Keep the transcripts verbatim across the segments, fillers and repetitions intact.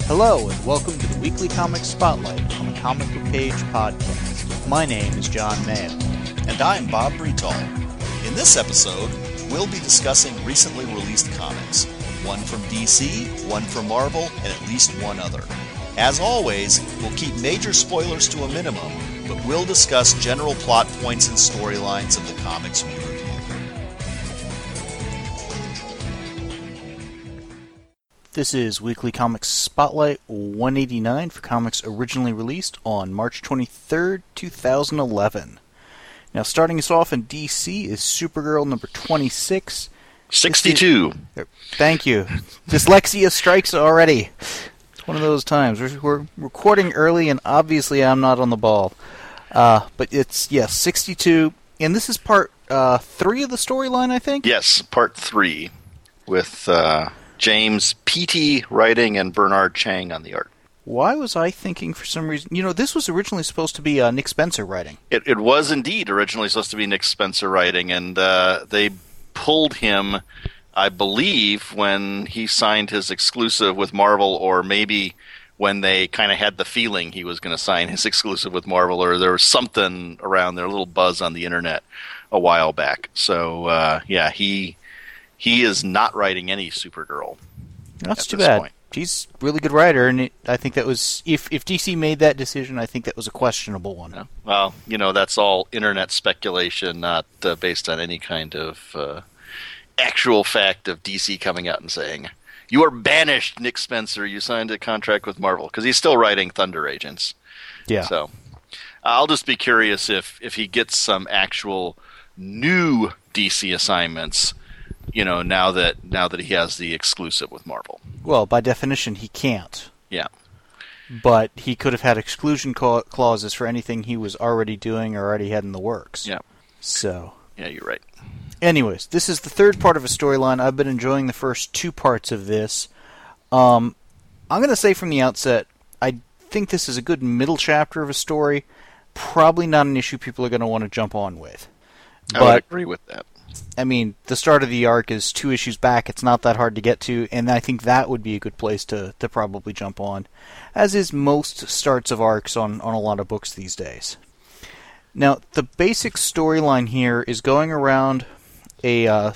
Hello, and welcome to the Weekly Comics Spotlight on the Comic Book Page podcast. My name is John Mayo. And I'm Bob Bretal. In this episode, we'll be discussing recently released comics. One from D C, one from Marvel, and at least one other. As always, we'll keep major spoilers to a minimum, but we'll discuss general plot points and storylines of the comics we review. This is Weekly Comics Spotlight one eighty-nine for comics originally released on March twenty-third, two thousand eleven. Now, starting us off in D C is Supergirl number twenty-six. sixty-two. Is, thank you. Dyslexia strikes already. It's one of those times. We're, we're recording early, and obviously I'm not on the ball. Uh, but it's, yes, sixty-two. And this is part uh, three of the storyline, I think? Yes, part three, with uh, James P T writing and Bernard Chang on the art. Why was I thinking for some reason... You know, this was originally supposed to be uh, Nick Spencer writing. It, it was indeed originally supposed to be Nick Spencer writing, and uh, they pulled him, I believe, when he signed his exclusive with Marvel, or maybe when they kind of had the feeling he was going to sign his exclusive with Marvel, or there was something around there, a little buzz on the internet a while back. So, uh, yeah, he he is not writing any Supergirl. That's at too this bad. point. He's a really good writer, and it, I think that was... If, if D C made that decision, I think that was a questionable one. Yeah. Well, you know, that's all internet speculation, not uh, based on any kind of uh, actual fact of D C coming out and saying, "You are banished, Nick Spencer. You signed a contract with Marvel," because he's still writing Thunder Agents. Yeah. So I'll just be curious if if he gets some actual new D C assignments. You know, now that now that he has the exclusive with Marvel. Well, by definition, he can't. Yeah. But he could have had exclusion ca- clauses for anything he was already doing or already had in the works. Yeah. So. Yeah, you're right. Anyways, this is the third part of a storyline. I've been enjoying the first two parts of this. Um, I'm going to say from the outset, I think this is a good middle chapter of a story. Probably not an issue people are going to want to jump on with. I would agree with that. I mean, the start of the arc is two issues back. It's not that hard to get to, and I think that would be a good place to, to probably jump on, as is most starts of arcs on, on a lot of books these days. Now, the basic storyline here is going around a uh,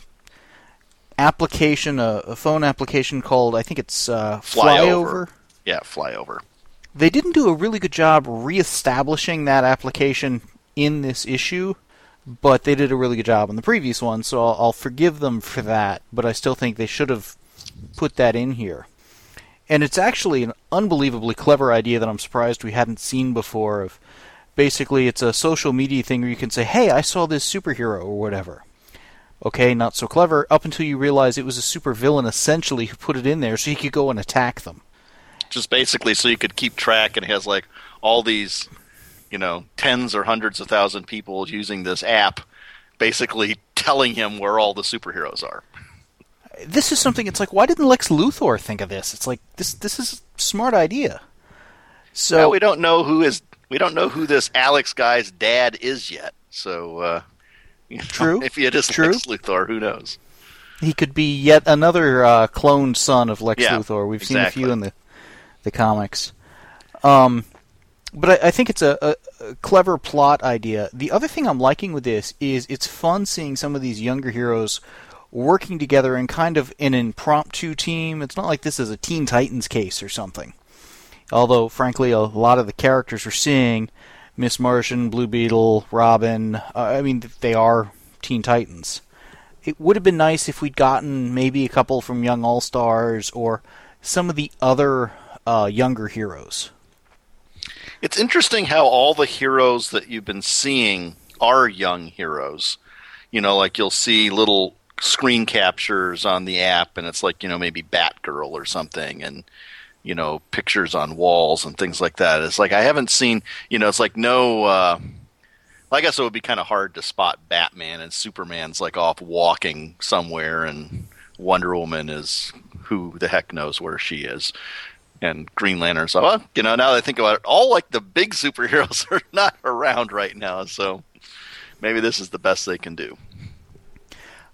application, a, a phone application called, I think it's uh, Flyover. Flyover. Yeah, Flyover. They didn't do a really good job reestablishing that application in this issue, but they did a really good job on the previous one, so I'll, I'll forgive them for that, but I still think they should have put that in here. And it's actually an unbelievably clever idea that I'm surprised we hadn't seen before. Of basically, it's a social media thing where you can say, "Hey, I saw this superhero," or whatever. Okay, not so clever, up until you realize it was a supervillain, essentially, who put it in there so he could go and attack them. Just basically so you could keep track, and it has like all these... you know, tens or hundreds of thousand people using this app, basically telling him where all the superheroes are. This is something, it's like, why didn't Lex Luthor think of this? It's like, this this is a smart idea. So well, we don't know who is, we don't know who this Alex guy's dad is yet. So, uh, you know, true. if it is true. Lex Luthor, who knows? He could be yet another uh, cloned son of Lex yeah, Luthor. We've exactly. seen a few in the, the comics. Um... But I, I think it's a, a, a clever plot idea. The other thing I'm liking with this is it's fun seeing some of these younger heroes working together in kind of an impromptu team. It's not like this is a Teen Titans case or something. Although, frankly, a lot of the characters we're seeing, Miss Martian, Blue Beetle, Robin, uh, I mean, they are Teen Titans. It would have been nice if we'd gotten maybe a couple from Young All-Stars or some of the other uh, younger heroes. It's interesting how all the heroes that you've been seeing are young heroes. You know, like you'll see little screen captures on the app, and it's like, you know, maybe Batgirl or something, and, you know, pictures on walls and things like that. It's like I haven't seen, you know, it's like no, uh, I guess it would be kind of hard to spot Batman, and Superman's like off walking somewhere, and Wonder Woman is who the heck knows where she is. And Green Lantern. So, well, you know, now that I think about it, all like the big superheroes are not around right now. So maybe this is the best they can do.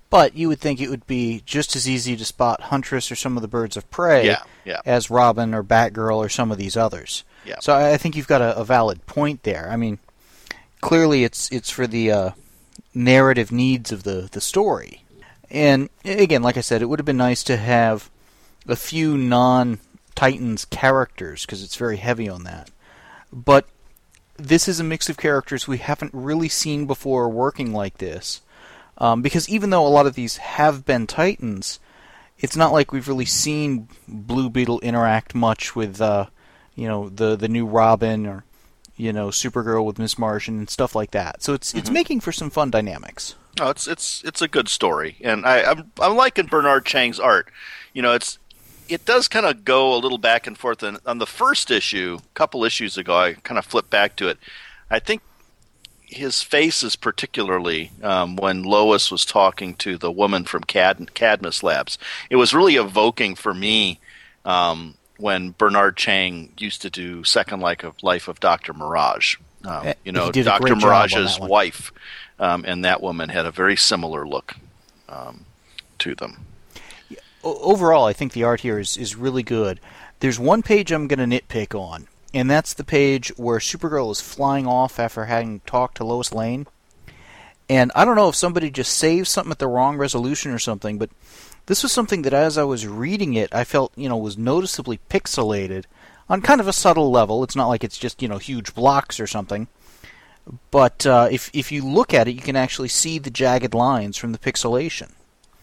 But you would think it would be just as easy to spot Huntress or some of the Birds of Prey yeah, yeah. as Robin or Batgirl or some of these others. Yeah. So I think you've got a, a valid point there. I mean, clearly it's it's for the uh, narrative needs of the, the story. And again, like I said, it would have been nice to have a few non-Titans characters, because it's very heavy on that. But this is a mix of characters we haven't really seen before working like this. Um, because even though a lot of these have been Titans, it's not like we've really seen Blue Beetle interact much with, uh, you know, the the new Robin or, you know, Supergirl with Miss Martian and stuff like that. So it's mm-hmm. it's making for some fun dynamics. Oh, it's it's it's a good story, and I, I'm I'm liking Bernard Chang's art. You know, it's it does kind of go a little back and forth. And on the first issue, a couple issues ago, I kind of flipped back to it. I think his faces, particularly um, when Lois was talking to the woman from Cad- Cadmus Labs, it was really evoking for me um, when Bernard Chang used to do Second Life of, Life of Doctor Mirage. Um, you know, Doctor Mirage's wife um, and that woman had a very similar look um, to them. Overall, I think the art here is, is really good. There's one page I'm going to nitpick on, and that's the page where Supergirl is flying off after having talked to Lois Lane. And I don't know if somebody just saved something at the wrong resolution or something, but this was something that as I was reading it, I felt, you know, was noticeably pixelated on kind of a subtle level. It's not like it's just, you know, huge blocks or something. But uh, if if you look at it, you can actually see the jagged lines from the pixelation.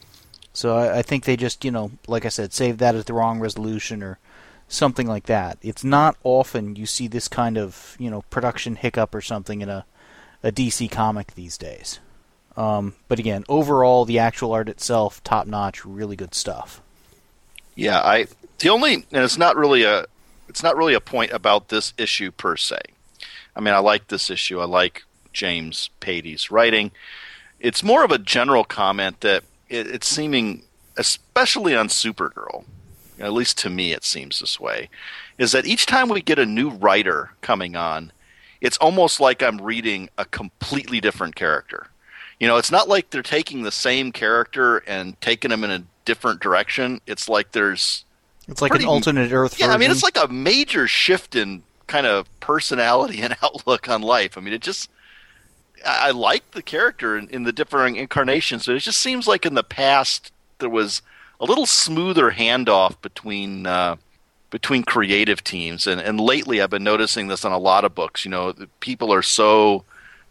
So I, I think they just, you know, like I said, saved that at the wrong resolution or something like that. It's not often you see this kind of, you know, production hiccup or something in a, a D C comic these days. Um, but again, overall, the actual art itself, top-notch, really good stuff. Yeah, I the only, and it's not really a, it's not really a point about this issue per se. I mean, I like this issue. I like James Patey's writing. It's more of a general comment that it, it's seeming, especially on Supergirl, at least to me it seems this way, is that each time we get a new writer coming on, it's almost like I'm reading a completely different character. You know, it's not like they're taking the same character and taking them in a different direction. It's like there's... It's like pretty, an alternate Earth yeah, version. I mean, it's like a major shift in kind of personality and outlook on life. I mean, it just... I, I like the character in, in the different incarnations, but it just seems like in the past there was a little smoother handoff between uh, between creative teams. And, and lately I've been noticing this on a lot of books. You know, people are so...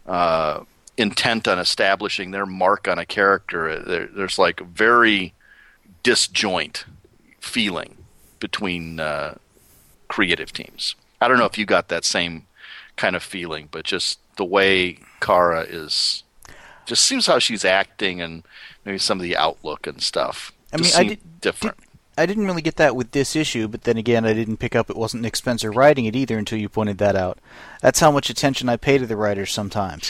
Uh, intent on establishing their mark on a character. There, there's like a very disjoint feeling between uh, creative teams. I don't know if you got that same kind of feeling, but just the way Kara is, just seems how she's acting and maybe some of the outlook and stuff. I mean, I did, different. Did, I didn't really get that with this issue, but then again, I didn't pick up it wasn't Nick Spencer writing it either until you pointed that out. That's how much attention I pay to the writers sometimes.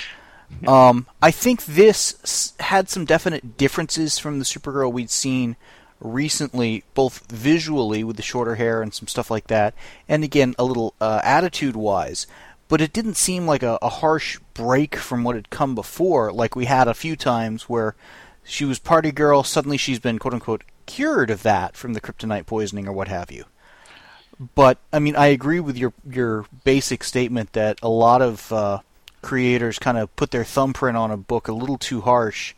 Um, I think this had some definite differences from the Supergirl we'd seen recently, both visually with the shorter hair and some stuff like that, and again, a little uh, attitude-wise. But it didn't seem like a, a harsh break from what had come before, like we had a few times where she was party girl, suddenly she's been, quote-unquote, cured of that from the kryptonite poisoning or what have you. But, I mean, I agree with your, your basic statement that a lot of... Uh, creators kind of put their thumbprint on a book a little too harsh,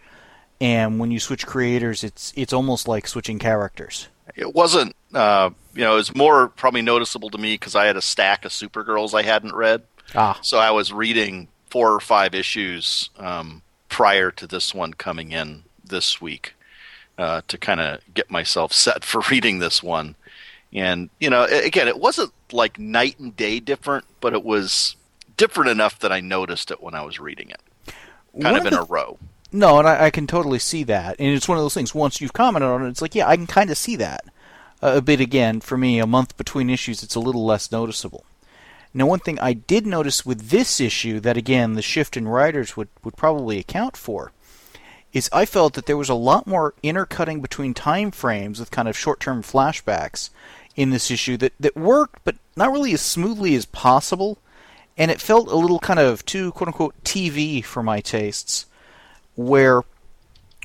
and when you switch creators, it's it's almost like switching characters. It wasn't, uh, you know, it was more probably noticeable to me because I had a stack of Supergirls I hadn't read. Ah. So I was reading four or five issues um, prior to this one coming in this week uh, to kind of get myself set for reading this one. And, you know, again, it wasn't like night and day different, but it was... different enough that I noticed it when I was reading it, kind of in a row. No, and I, I can totally see that. And it's one of those things, once you've commented on it, it's like, yeah, I can kind of see that. Uh, a bit again, for me, a month between issues, it's a little less noticeable. Now, one thing I did notice with this issue that, again, the shift in writers would, would probably account for, is I felt that there was a lot more intercutting between time frames with kind of short-term flashbacks in this issue that, that worked, but not really as smoothly as possible. And it felt a little kind of too, quote-unquote, T V for my tastes, where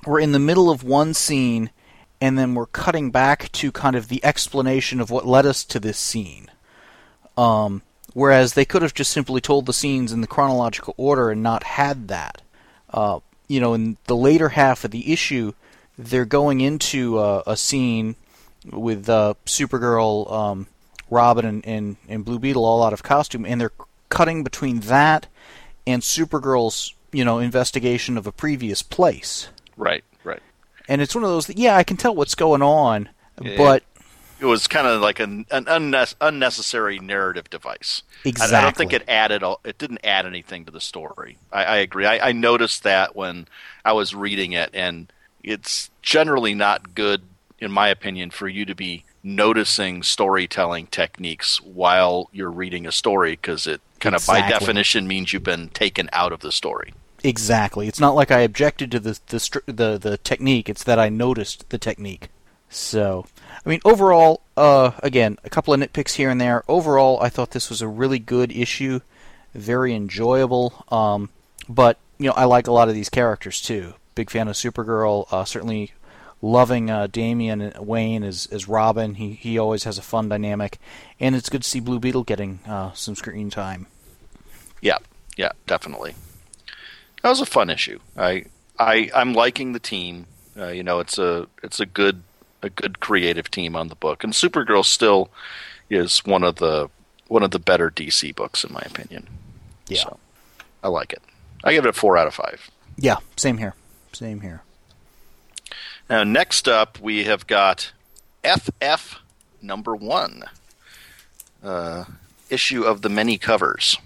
we're in the middle of one scene, and then we're cutting back to kind of the explanation of what led us to this scene. Um, whereas they could have just simply told the scenes in the chronological order and not had that. Uh, you know, in the later half of the issue, they're going into uh, a scene with uh, Supergirl, um, Robin, and, and, and Blue Beetle all out of costume, and they're cutting between that and Supergirl's, you know, investigation of a previous place. Right, right. And it's one of those that, yeah, I can tell what's going on, yeah, but... It was kind of like an, an unne- unnecessary narrative device. Exactly. I, I don't think it added. It didn't add anything to the story. I, I agree. I, I noticed that when I was reading it, and it's generally not good, in my opinion, for you to be noticing storytelling techniques while you're reading a story, because it kind exactly. of by definition means you've been taken out of the story. Exactly. It's not like I objected to the the the, the technique. It's that I noticed the technique. So, I mean, overall, uh, again, a couple of nitpicks here and there. Overall, I thought this was a really good issue, very enjoyable. Um, but you know, I like a lot of these characters too. Big fan of Supergirl. Uh, certainly loving uh, Damian Wayne as as Robin. He he always has a fun dynamic, and it's good to see Blue Beetle getting uh, some screen time. Yeah, yeah, definitely. That was a fun issue. I I I'm liking the team. Uh, you know, it's a it's a good a good creative team on the book, and Supergirl still is one of the one of the better D C books in my opinion. Yeah, so, I like it. I give it a four out of five. Yeah, same here. Same here. Now, next up, we have got F F number one, uh, issue of the many covers,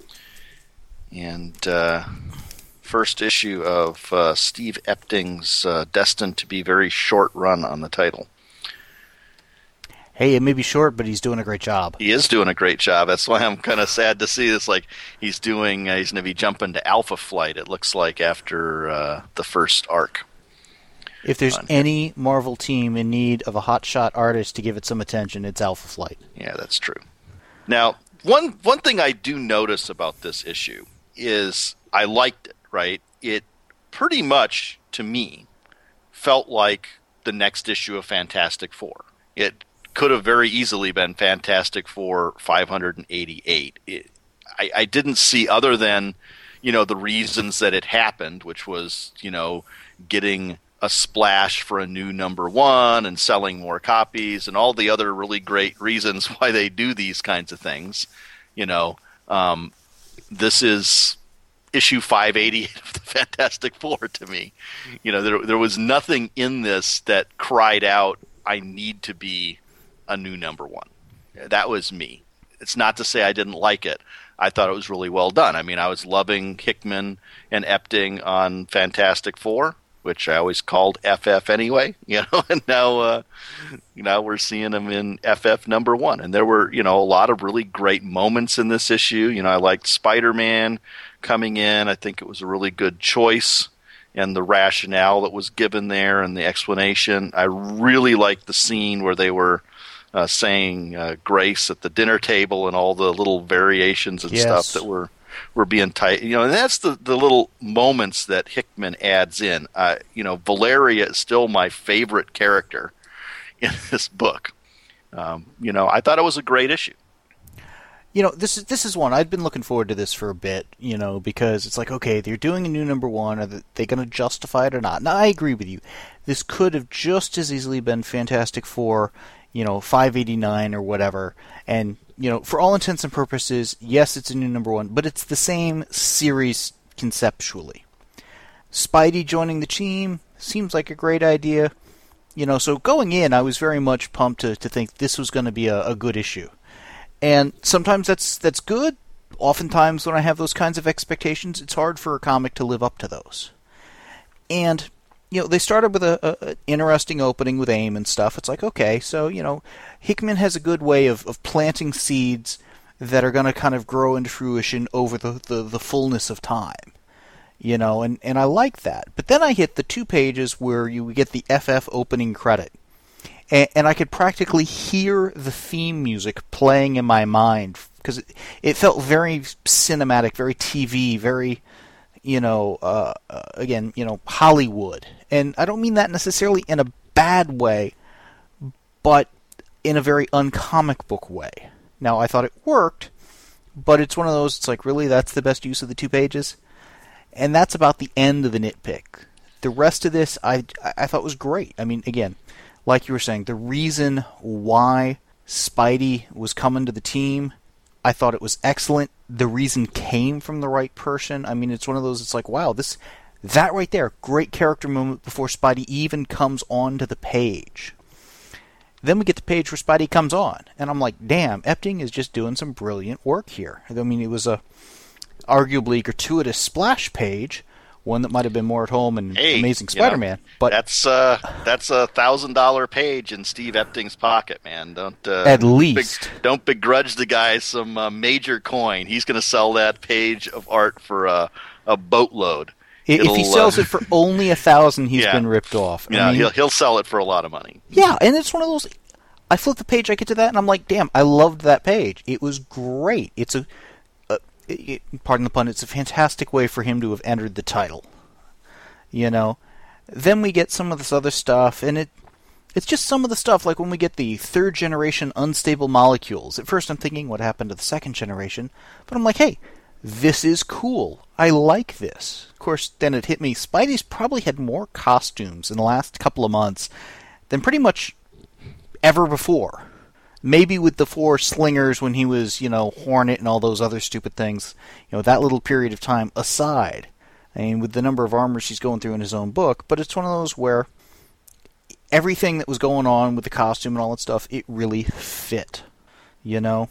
and. Uh, First issue of uh, Steve Epting's uh, destined to be very short run on the title. Hey, it may be short, but he's doing a great job. He is doing a great job. That's why I'm kind of sad to see this. Like he's doing, uh, he's going to be jumping to Alpha Flight. It looks like after uh, the first arc. If there's any Marvel team in need of a hotshot artist to give it some attention, it's Alpha Flight. Yeah, that's true. Now, one one thing I do notice about this issue is I liked it. Right, it pretty much, to me, felt like the next issue of Fantastic Four. It could have very easily been Fantastic Four five eighty-eight. It, I, I didn't see, other than, you know, the reasons that it happened, which was, you know, getting a splash for a new number one and selling more copies and all the other really great reasons why they do these kinds of things. You know, um, this is issue five eighty-eight of the Fantastic Four to me. You know, there there was nothing in this that cried out, I need to be a new number one. That was me. It's not to say I didn't like it. I thought it was really well done. I mean, I was loving Hickman and Epting on Fantastic Four, which I always called F F anyway, you know, and now, uh, you know, we're seeing them in F F number one. And there were, you know, a lot of really great moments in this issue. You know, I liked Spider-Man coming in. I think it was a really good choice, and the rationale that was given there and the explanation. I really liked the scene where they were uh, saying uh, grace at the dinner table and all the little variations and yes. stuff that were were being tight. You know, and that's the, the little moments that Hickman adds in. Uh, you know, Valeria is still my favorite character in this book. Um, you know, I thought it was a great issue. You know, this is this is one I've been looking forward to this for a bit. You know, because it's like, okay, they're doing a new number one. Are they going to justify it or not? Now, I agree with you. This could have just as easily been Fantastic Four, you know, five eighty-nine or whatever. And you know, for all intents and purposes, yes, it's a new number one, but it's the same series conceptually. Spidey joining the team seems like a great idea. You know, so going in, I was very much pumped to to think this was going to be a, a good issue. And sometimes that's that's good. Oftentimes when I have those kinds of expectations, it's hard for a comic to live up to those. And, you know, they started with a, a, a interesting opening with AIM and stuff. It's like, okay, so, you know, Hickman has a good way of, of planting seeds that are going to kind of grow into fruition over the, the, the fullness of time. You know, and, and I like that. But then I hit the two pages where you get the F F opening credit. And, and I could practically hear the theme music playing in my mind because it, it felt very cinematic, very T V, very, you know, uh, uh, again, you know, Hollywood. And I don't mean that necessarily in a bad way, but in a very uncomic book way. Now, I thought it worked, but it's one of those, it's like, really, that's the best use of the two pages? And that's about the end of the nitpick. The rest of this, I, I thought was great. I mean, again, like you were saying, the reason why Spidey was coming to the team, I thought it was excellent. The reason came from the right person. I mean, it's one of those, it's like, wow, this, that right there, great character moment before Spidey even comes onto the page. Then we get the page where Spidey comes on, and I'm like, damn, Epting is just doing some brilliant work here. I mean, it was a arguably gratuitous splash page, one that might have been more at home in hey, Amazing Spider-Man. You know, but that's uh, that's a thousand dollar page in Steve Epting's pocket, man. Don't uh, at least big, don't begrudge the guy some uh, major coin. He's going to sell that page of art for uh, a boatload. If It'll, he sells uh, it for only a thousand, he's yeah. been ripped off. Yeah, I mean, he'll he'll sell it for a lot of money. Yeah, and it's one of those. I flip the page, I get to that, and I'm like, damn, I loved that page. It was great. It's a, a it, pardon the pun, it's a fantastic way for him to have entered the title. You know, then we get some of this other stuff, and it it's just some of the stuff, like when we get the third generation unstable molecules. At first I'm thinking, what happened to the second generation? But I'm like, hey, this is cool. I like this. Of course, then it hit me, Spidey's probably had more costumes in the last couple of months than pretty much ever before. Maybe with the four slingers when he was, you know, Hornet and all those other stupid things, you know, that little period of time aside. I mean, with the number of armors he's going through in his own book, but it's one of those where everything that was going on with the costume and all that stuff, it really fit, you know?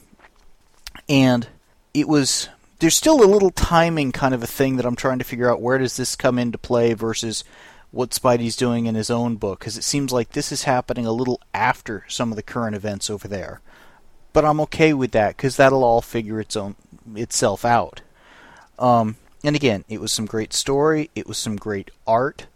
And it was, there's still a little timing kind of a thing that I'm trying to figure out, where does this come into play versus what Spidey's doing in his own book, because it seems like this is happening a little after some of the current events over there. But I'm okay with that, because that'll all figure its own itself out. Um, and again, it was some great story, it was some great art.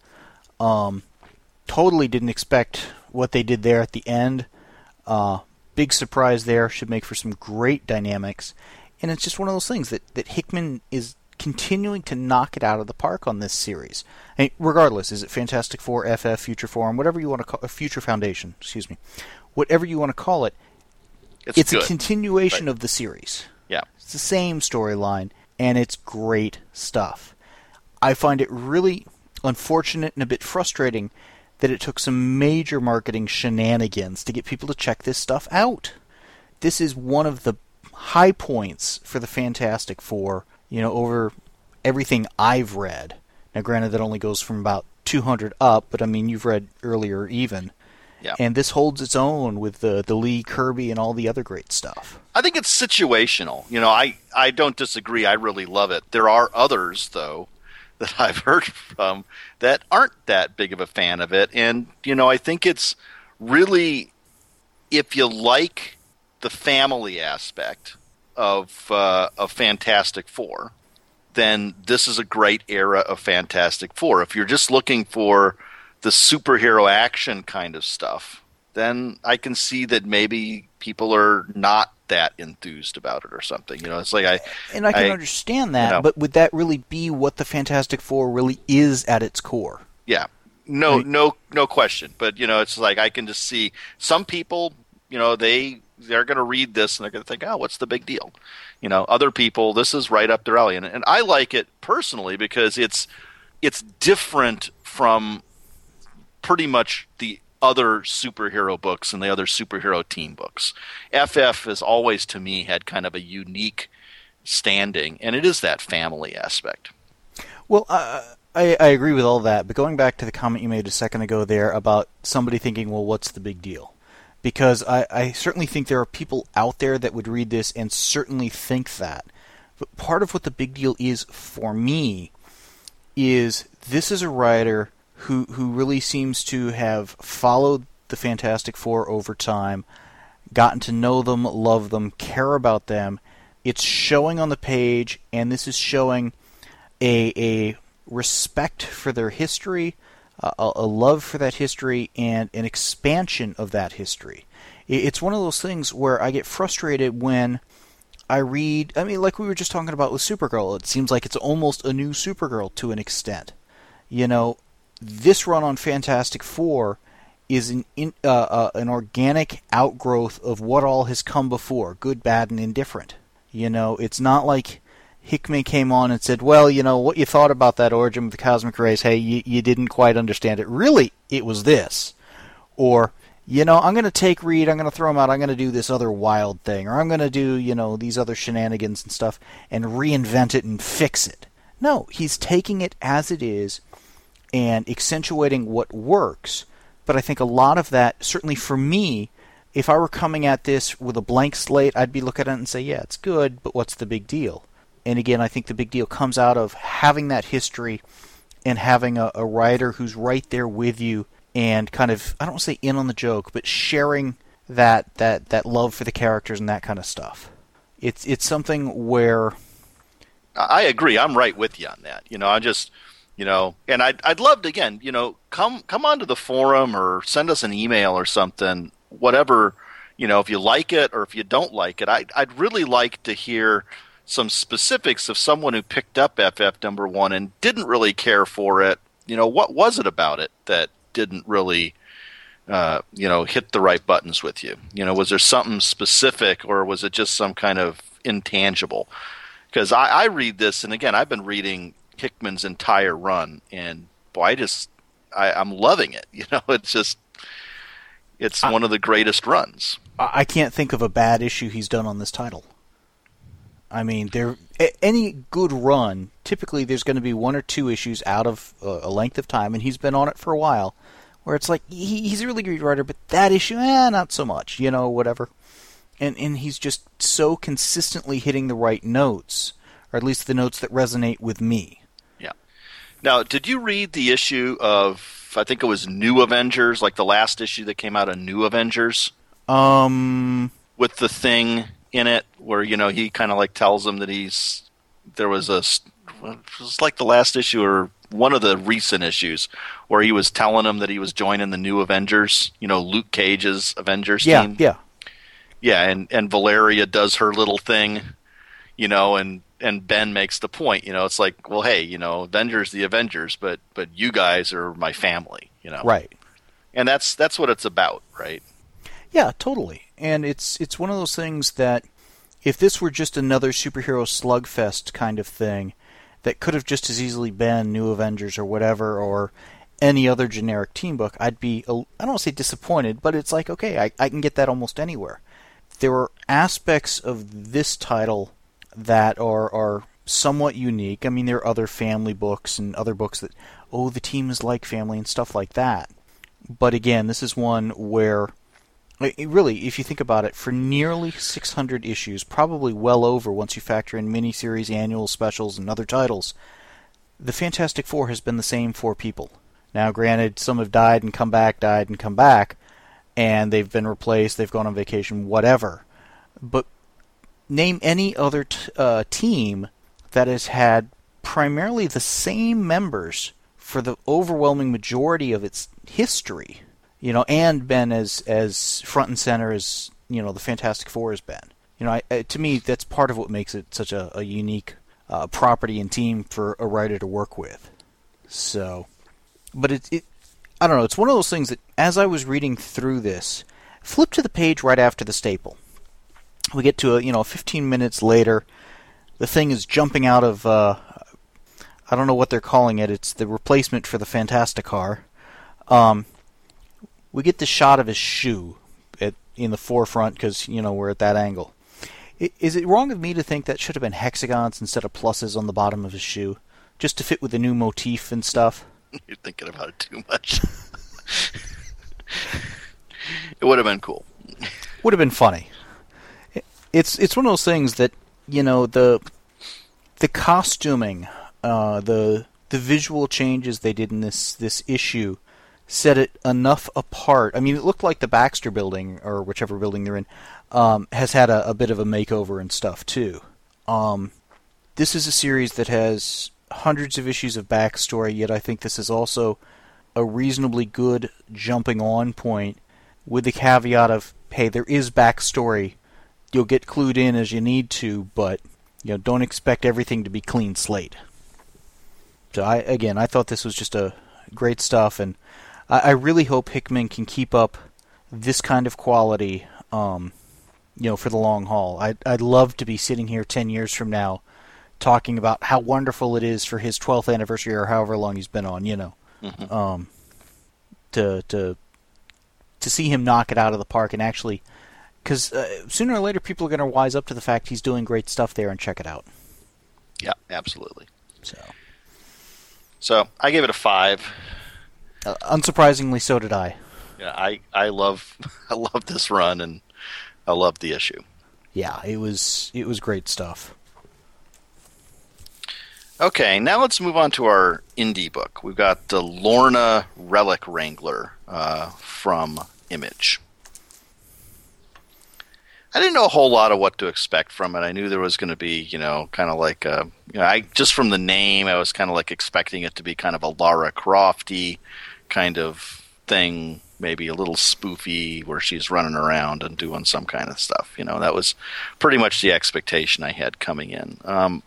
Um, totally didn't expect what they did there at the end. Uh, big surprise there, should make for some great dynamics. And it's just one of those things that, that Hickman is continuing to knock it out of the park on this series. I mean, regardless, is it Fantastic Four, F F, Future Forum, whatever you want to call it, Future Foundation, excuse me, whatever you want to call it, It's, it's good. a continuation Right. of the series. Yeah. It's the same storyline, and it's great stuff. I find it really unfortunate and a bit frustrating that it took some major marketing shenanigans to get people to check this stuff out. This is one of the high points for the Fantastic Four, you know, over everything I've read. Now, granted, that only goes from about two hundred up, but I mean, you've read earlier even. Yeah. And this holds its own with the, the Lee Kirby and all the other great stuff. I think it's situational. You know, I, I don't disagree. I really love it. There are others, though, that I've heard from that aren't that big of a fan of it. And, you know, I think it's really, if you like the family aspect of uh, of Fantastic Four, then this is a great era of Fantastic Four. If you're just looking for the superhero action kind of stuff, then I can see that maybe people are not that enthused about it or something. You know, it's like I and I can I, understand that, you know, but would that really be what the Fantastic Four really is at its core? Yeah, no, Right. no, no question. But you know, it's like I can just see some people. You know, they they're going to read this and they're going to think, oh, what's the big deal? You know, other people, this is right up their alley, and, and I like it personally because it's it's different from pretty much the other superhero books and the other superhero team books. F F has always, to me, had kind of a unique standing, and it is that family aspect. Well, uh, I, I agree with all that, but going back to the comment you made a second ago there about somebody thinking, well, what's the big deal? Because I, I certainly think there are people out there that would read this and certainly think that. But part of what the big deal is for me is this is a writer who who really seems to have followed the Fantastic Four over time, gotten to know them, love them, care about them. It's showing on the page, and this is showing a a respect for their history, a, a love for that history, and an expansion of that history. It's one of those things where I get frustrated when I read, I mean, like we were just talking about with Supergirl, it seems like it's almost a new Supergirl to an extent. You know, this run on Fantastic Four is an in, uh, uh, an organic outgrowth of what all has come before, good, bad, and indifferent. You know, it's not like Hickman came on and said, well, you know, what you thought about that origin of the cosmic rays, hey, you, you didn't quite understand it. Really, it was this. Or, you know, I'm going to take Reed, I'm going to throw him out, I'm going to do this other wild thing, or I'm going to do, you know, these other shenanigans and stuff and reinvent it and fix it. No, he's taking it as it is and accentuating what works. But I think a lot of that, certainly for me, if I were coming at this with a blank slate, I'd be looking at it and say, yeah, it's good, but what's the big deal? And again, I think the big deal comes out of having that history and having a, a writer who's right there with you and kind of, I don't want to say in on the joke, but sharing that that, that love for the characters and that kind of stuff. It's it's something where... I agree. I'm right with you on that. You know, I just... You know, and I'd I'd love to, again, you know, come come onto the forum or send us an email or something, whatever, you know, if you like it or if you don't like it. I I'd really like to hear some specifics of someone who picked up F F number one and didn't really care for it. You know, what was it about it that didn't really, uh, you know, hit the right buttons with you? You know, was there something specific or was it just some kind of intangible? Because I, I read this, and again, I've been reading Hickman's entire run, and boy, I just I, I'm loving it. You know, it's just it's I, one of the greatest runs. I can't think of a bad issue he's done on this title. I mean, there any good run, typically there's going to be one or two issues out of a length of time, and he's been on it for a while, where it's like he, he's a really good writer, but that issue, eh, not so much. You know, whatever. And and he's just so consistently hitting the right notes, or at least the notes that resonate with me. Now, did you read the issue of, I think it was New Avengers, like the last issue that came out of New Avengers? Um, With the Thing in it, where, you know, he kind of like tells him that he's, there was a, it was like the last issue or one of the recent issues where he was telling him that he was joining the New Avengers, you know, Luke Cage's Avengers yeah, team. Yeah, yeah. Yeah, and, and Valeria does her little thing, you know, and And Ben makes the point, you know, it's like, well, hey, you know, Avengers the Avengers, but but you guys are my family, you know. Right. And that's that's what it's about, right? Yeah, totally. And it's it's one of those things that if this were just another superhero slugfest kind of thing, that could have just as easily been New Avengers or whatever, or any other generic team book, I'd be, I don't want to say disappointed, but it's like, okay, I, I can get that almost anywhere. There are aspects of this title that are are somewhat unique. I mean, there are other family books and other books that, oh, the team is like family and stuff like that. But again, this is one where, it really, if you think about it, for nearly six hundred issues, probably well over once you factor in miniseries, annual specials, and other titles, the Fantastic Four has been the same four people. Now, granted, some have died and come back, died and come back, and they've been replaced, they've gone on vacation, whatever. But name any other t- uh, team that has had primarily the same members for the overwhelming majority of its history, you know, and been as as front and center as, you know, the Fantastic Four has been. You know, I, uh, to me, that's part of what makes it such a, a unique uh, property and team for a writer to work with. So, but it, it, I don't know, it's one of those things that as I was reading through this, flip to the page right after the staple. We get to a, you know, fifteen minutes later, the Thing is jumping out of, uh, I don't know what they're calling it, it's the replacement for the Fantasticar. Um, we get the shot of his shoe at, in the forefront because, you know, we're at that angle. I, is it wrong of me to think that should have been hexagons instead of pluses on the bottom of his shoe, just to fit with the new motif and stuff? You're thinking about it too much. It would have been cool. Would have been funny. It's it's one of those things that, you know, the the costuming, uh, the the visual changes they did in this this issue set it enough apart. I mean, it looked like the Baxter Building, or whichever building they're in, um, has had a, a bit of a makeover and stuff too. Um, this is a series that has hundreds of issues of backstory, yet I think this is also a reasonably good jumping on point, with the caveat of, hey, there is backstory you'll get clued in as you need to, but you know, don't expect everything to be clean slate. So I again, I thought this was just a great stuff, and I, I really hope Hickman can keep up this kind of quality, um, you know, for the long haul. I'd I'd love to be sitting here ten years from now, talking about how wonderful it is for his twelfth anniversary or however long he's been on. You know, mm-hmm. um, to to to see him knock it out of the park and actually. Because uh, sooner or later, people are going to wise up to the fact he's doing great stuff there and check it out. Yeah, absolutely. So, so I gave it a five. Uh, unsurprisingly, so did I. Yeah, I, I love I love this run, and I love the issue. Yeah, it was it was great stuff. Okay, now let's move on to our indie book. We've got the Lorna Relic Wrangler uh, from Image. I didn't know a whole lot of what to expect from it. I knew there was going to be, you know, kind of like a, you know, I just from the name, I was kind of like expecting it to be kind of a Lara Crofty kind of thing, maybe a little spoofy where she's running around and doing some kind of stuff. You know, that was pretty much the expectation I had coming in. Um,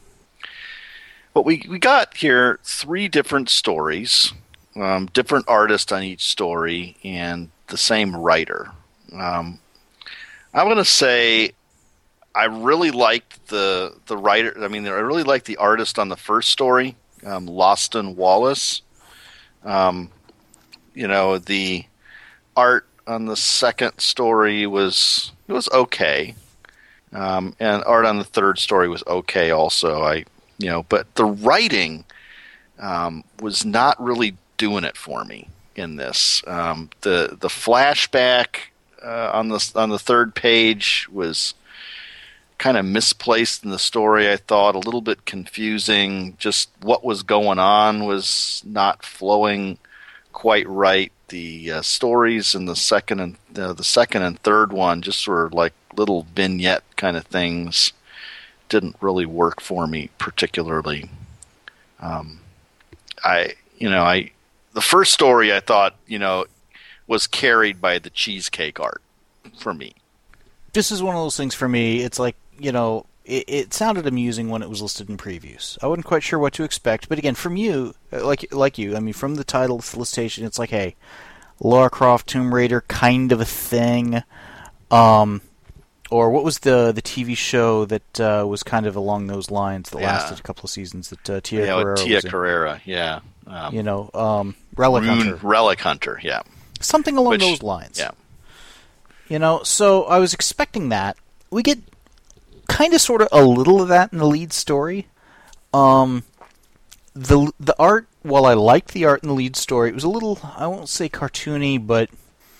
but we we got here three different stories, um, different artists on each story, and the same writer. Um, I'm going to say I really liked the the writer. I mean, I really liked the artist on the first story, um, Lawston Wallace. Um, you know, the art on the second story was it was okay, um, and art on the third story was okay also. I you know, but the writing um, was not really doing it for me in this. Um, the the flashback. Uh, on the on the third page was kind of misplaced in the story, I thought, a little bit confusing. Just what was going on was not flowing quite right. The uh, stories in the second and uh, the second and third one just were like little vignette kind of things. Didn't really work for me particularly. Um, I you know I the first story I thought you know. was carried by the cheesecake art for me. This is one of those things for me. It's like, you know, it, it sounded amusing when it was listed in previews. I wasn't quite sure what to expect, but again, from you, like like you, I mean, from the title solicitation, it's like, hey, Lara Croft, Tomb Raider, kind of a thing. Um, or what was the the T V show that uh, was kind of along those lines that yeah. lasted a couple of seasons? That uh, Tia yeah, Carrera Tia was in. Carrera, yeah. Um, you know, um, Relic Rune, Hunter. Relic Hunter, yeah. Something along Which, those lines. Yeah. You know, so I was expecting that. We get kind of sort of a little of that in the lead story. Um, the the art, while I liked the art in the lead story, it was a little, I won't say cartoony, but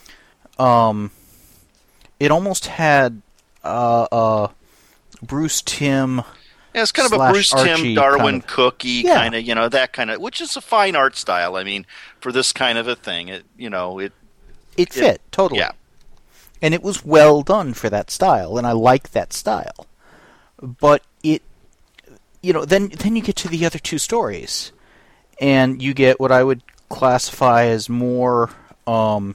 um, it almost had uh, uh, Bruce Timm. Yeah, it's kind of a Bruce Timm, Darwin kind of, Cookie yeah. kind of, you know, that kind of, which is a fine art style. I mean, for this kind of a thing, it, you know, it it fit it, totally. Yeah, and it was well done for that style, and I like that style. But it, you know, then then you get to the other two stories, and you get what I would classify as more. Um,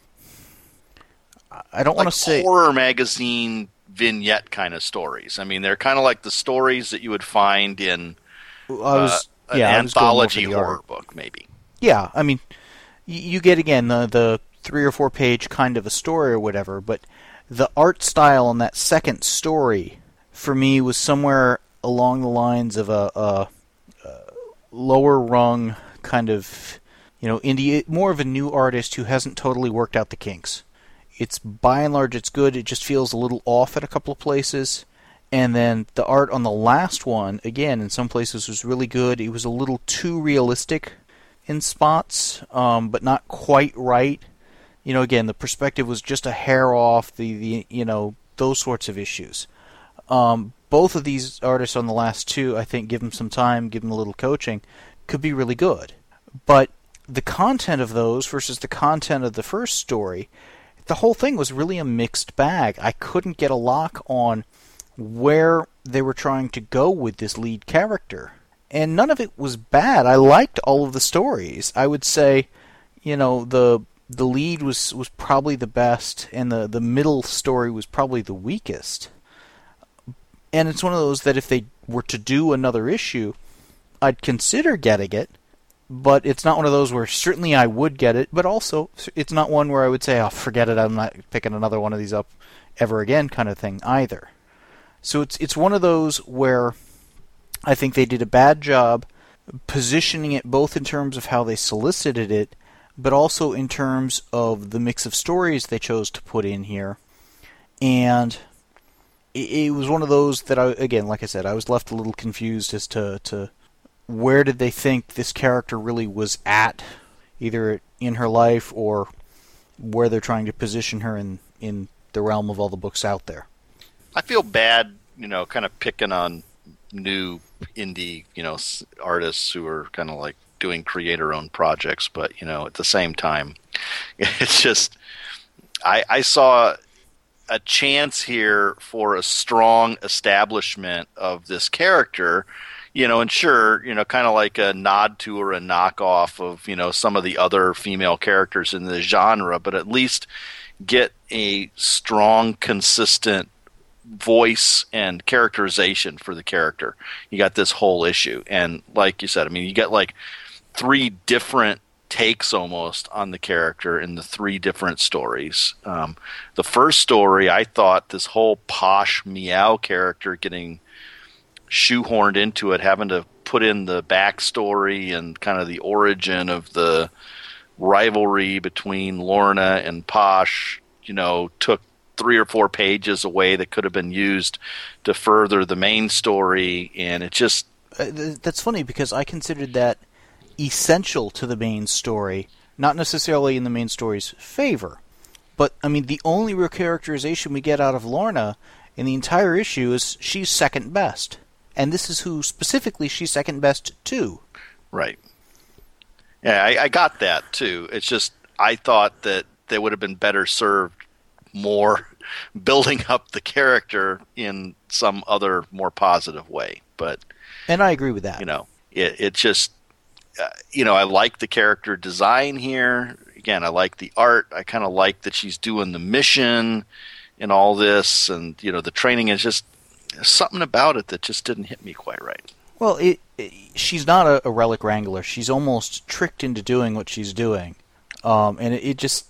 I don't like want to say horror magazine vignette kind of stories. I mean, they're kind of like the stories that you would find in I was, uh, yeah, an anthology horror horror book, maybe. Yeah, I mean, you get again the the three or four page kind of a story or whatever, but the art style on that second story for me was somewhere along the lines of a, a, a lower rung kind of, you know, indie, more of a new artist who hasn't totally worked out the kinks. It's by and large it's good. It just feels a little off at a couple of places. And then the art on the last one, again, in some places was really good. It was a little too realistic in spots, um, but not quite right. You know, again, the perspective was just a hair off. The, the you know, those sorts of issues. Um, both of these artists on the last two, I think, give them some time, give them a little coaching, could be really good. But the content of those versus the content of the first story, the whole thing was really a mixed bag. I couldn't get a lock on where they were trying to go with this lead character. And none of it was bad. I liked all of the stories. I would say, you know, the the lead was, was probably the best, and the, the middle story was probably the weakest. And it's one of those that if they were to do another issue, I'd consider getting it, but it's not one of those where certainly I would get it, but also it's not one where I would say, oh, forget it, I'm not picking another one of these up ever again kind of thing either. So it's it's one of those where I think they did a bad job positioning it both in terms of how they solicited it, but also in terms of the mix of stories they chose to put in here. And it, it was one of those that, I, again, like I said, I was left a little confused as to, to where did they think this character really was at, either in her life or where they're trying to position her in, in the realm of all the books out there. I feel bad, you know, kind of picking on new indie, you know, artists who are kind of like doing creator-owned projects, but, you know, at the same time, it's just, I, I saw a chance here for a strong establishment of this character, you know, and sure, you know, kind of like a nod to or a knockoff of, you know, some of the other female characters in the genre, but at least get a strong, consistent voice and characterization for the character. You got this whole issue, and like you said, I mean, you get like three different takes almost on the character in the three different stories. Um, the first story, I thought this whole posh meow character getting shoehorned into it, having to put in the backstory and kind of the origin of the rivalry between Lorna and Posh, you know, took three or four pages away that could have been used to further the main story, and it just... Uh, th- that's funny, because I considered that essential to the main story, not necessarily in the main story's favor. But, I mean, the only real characterization we get out of Lorna in the entire issue is she's second best. And this is who, specifically, she's second best to. Right. Yeah, I, I got that, too. It's just, I thought that they would have been better served more building up the character in some other more positive way. But and I agree with that. You know, it it just uh, you know, I like the character design here. Again, I like the art. I kind of like that she's doing the mission and all this, and you know, the training is just something about it that just didn't hit me quite right. Well, it, it, she's not a, a relic wrangler. She's almost tricked into doing what she's doing, um, and it, it just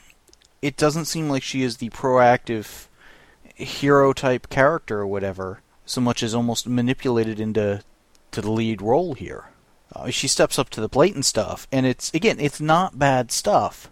it doesn't seem like she is the proactive hero-type character or whatever, so much as almost manipulated into to the lead role here. Uh, she steps up to the plate and stuff, and it's, again, it's not bad stuff,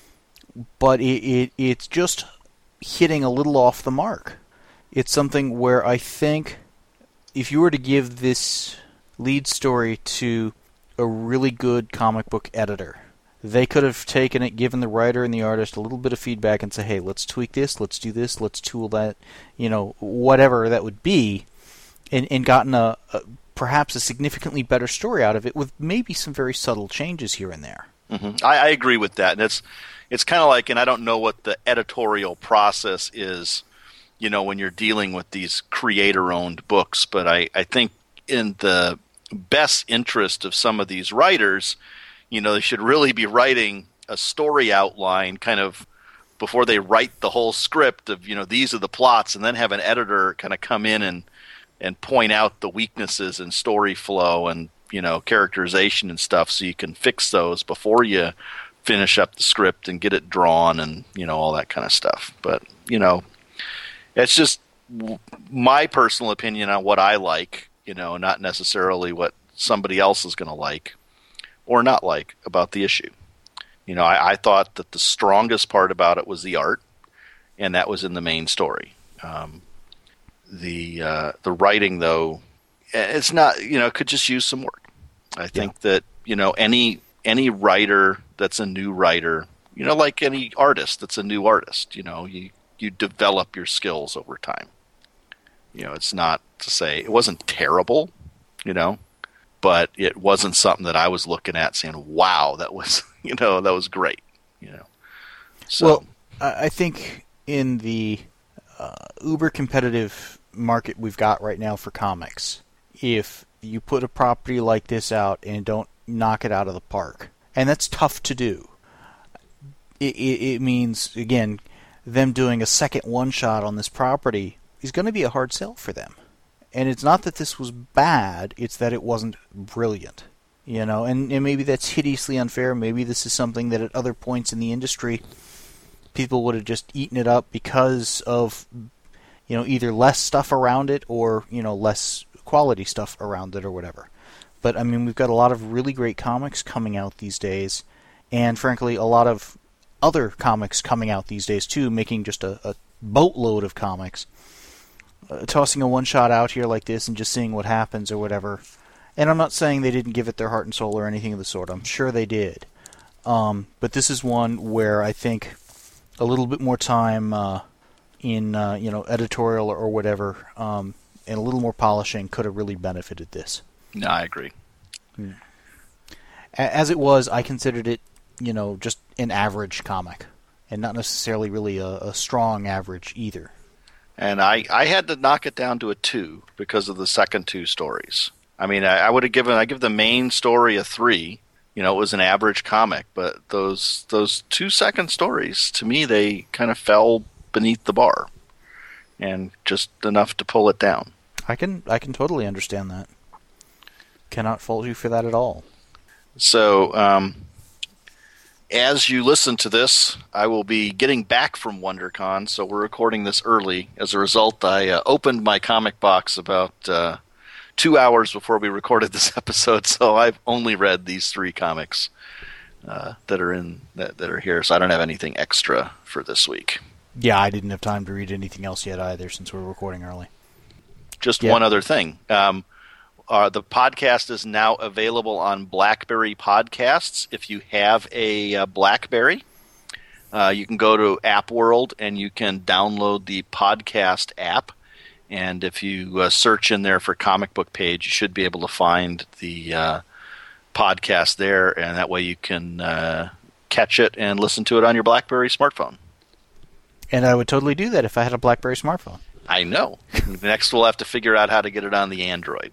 but it, it it's just hitting a little off the mark. It's something where I think if you were to give this lead story to a really good comic book editor, they could have taken it, given the writer and the artist a little bit of feedback and say, hey, let's tweak this, let's do this, let's tool that, you know, whatever that would be, and, and gotten a, a perhaps a significantly better story out of it with maybe some very subtle changes here and there. Mm-hmm. I, I agree with that. And it's, it's kind of like, and I don't know what the editorial process is, you know, when you're dealing with these creator-owned books, but I, I think in the best interest of some of these writers, you know, they should really be writing a story outline kind of before they write the whole script of, you know, these are the plots, and then have an editor kind of come in and, and point out the weaknesses in story flow and, you know, characterization and stuff, so you can fix those before you finish up the script and get it drawn and, you know, all that kind of stuff. But, you know, it's just my personal opinion on what I like, you know, not necessarily what somebody else is going to like or not like about the issue. You know, I, I thought that the strongest part about it was the art, and that was in the main story. Um, the uh, the writing, though, it's not, you know, it could just use some work. I think yeah. that, you know, any any writer that's a new writer, you know, like any artist that's a new artist, you know, you, you develop your skills over time. You know, it's not to say it wasn't terrible, you know, but it wasn't something that I was looking at saying, wow, that was, you know, that was great, you know. So, well, I think in the uh, uber competitive market we've got right now for comics, if you put a property like this out and don't knock it out of the park, and that's tough to do, it, it, it means, again, them doing a second one-shot on this property is going to be a hard sell for them. And it's not that this was bad, it's that it wasn't brilliant. You know, and, and maybe that's hideously unfair. Maybe this is something that at other points in the industry, people would have just eaten it up because of, you know, either less stuff around it or, you know, less quality stuff around it or whatever. But, I mean, we've got a lot of really great comics coming out these days, and, frankly, a lot of other comics coming out these days, too, making just a, a boatload of comics. Uh, tossing a one-shot out here like this and just seeing what happens or whatever. And I'm not saying they didn't give it their heart and soul or anything of the sort. I'm sure they did. Um, but this is one where I think a little bit more time uh, in uh, you know editorial or, or whatever, um, and a little more polishing could have really benefited this. No, I agree. As it was, I considered it, you know, just an average comic, and not necessarily really a, a strong average either. And I, I had to knock it down to a two because of the second two stories. I mean, I, I would have given I give the main story a three. You know, it was an average comic, but those those two second stories, to me, they kind of fell beneath the bar, and just enough to pull it down. I can I can totally understand that. Cannot fault you for that at all. So, um, as you listen to this, I will be getting back from WonderCon, so we're recording this early. As a result, I uh, opened my comic box about uh, two hours before we recorded this episode, so I've only read these three comics uh, that are in that, that are here. So I don't have anything extra for this week. Yeah, I didn't have time to read anything else yet either, since we're recording early. Just yeah. one other thing. Um, Uh, the podcast is now available on BlackBerry Podcasts. If you have a uh, BlackBerry, uh, you can go to App World and you can download the podcast app. And if you uh, search in there for Comic Book Page, you should be able to find the uh, podcast there. And that way you can uh, catch it and listen to it on your BlackBerry smartphone. And I would totally do that if I had a BlackBerry smartphone. I know. Next we'll have to figure out how to get it on the Android.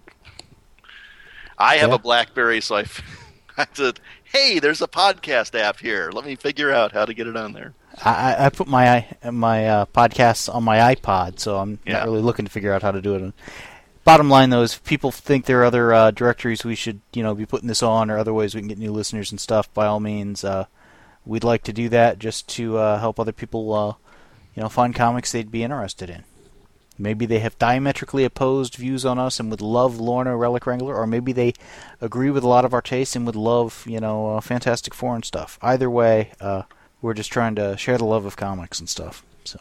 I have yeah. a BlackBerry, so I, I said, hey, there's a podcast app here. Let me figure out how to get it on there. I, I put my my uh, podcasts on my iPod, so I'm yeah. not really looking to figure out how to do it. Bottom line, though, is if people think there are other uh, directories we should you know, be putting this on, or other ways we can get new listeners and stuff, by all means, uh, we'd like to do that just to uh, help other people uh, you know, find comics they'd be interested in. Maybe they have diametrically opposed views on us and would love Lorna Relic Wrangler, or maybe they agree with a lot of our tastes and would love, you know, uh, Fantastic Four and stuff. Either way, uh, we're just trying to share the love of comics and stuff. So,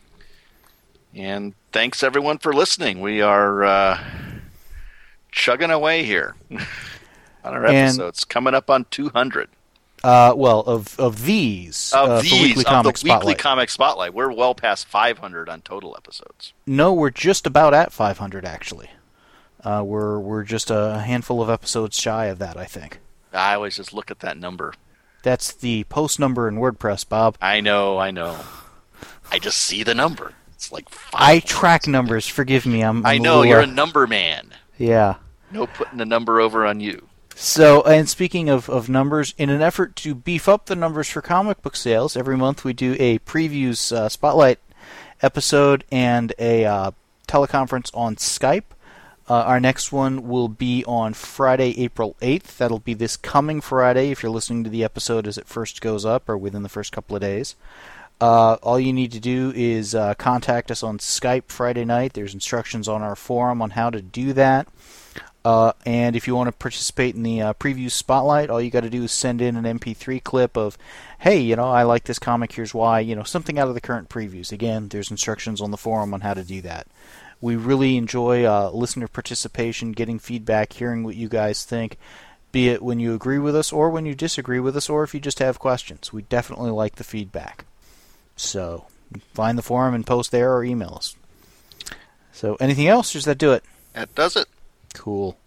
and thanks everyone for listening. We are uh, chugging away here on our episodes, and, coming up on two hundred. Uh, well, of of these, of uh, these, for Weekly of Comic the Spotlight. Weekly Comic Spotlight, we're well past five hundred on total episodes. No, we're just about at five hundred actually. Uh, we're we're just a handful of episodes shy of that, I think. I always just look at that number. That's the post number in WordPress, Bob. I know, I know. I just see the number. It's like five. I track numbers. Forgive me. I'm. I'm I know a little, you're uh, a number man. Yeah. No putting the number over on you. So, and speaking of, of numbers, in an effort to beef up the numbers for comic book sales, every month we do a previews uh, spotlight episode and a uh, teleconference on Skype. Uh, our next one will be on Friday, April eighth. That'll be this coming Friday if you're listening to the episode as it first goes up or within the first couple of days. Uh, all you need to do is uh, contact us on Skype Friday night. There's instructions on our forum on how to do that. Uh, and if you want to participate in the uh, preview spotlight, all you got to do is send in an M P three clip of, hey, you know, I like this comic, here's why, you know, something out of the current previews. Again, there's instructions on the forum on how to do that. We really enjoy uh, listener participation, getting feedback, hearing what you guys think, be it when you agree with us or when you disagree with us or if you just have questions. We definitely like the feedback. So, find the forum and post there or email us. So, anything else, or does that do it? That does it. Cool.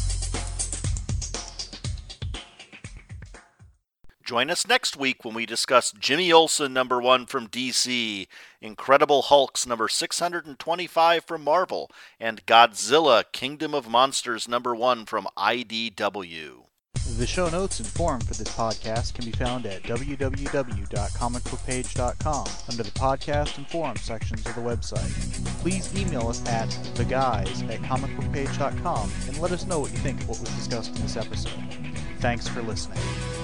Join us next week when we discuss Jimmy Olsen number one from D C, Incredible Hulks number six hundred twenty-five from Marvel, and Godzilla Kingdom of Monsters number one from I D W. The show notes and forum for this podcast can be found at w w w dot comic book page dot com under the podcast and forum sections of the website. Please email us at theguys at comic book page dot com and let us know what you think of what was discussed in this episode. Thanks for listening.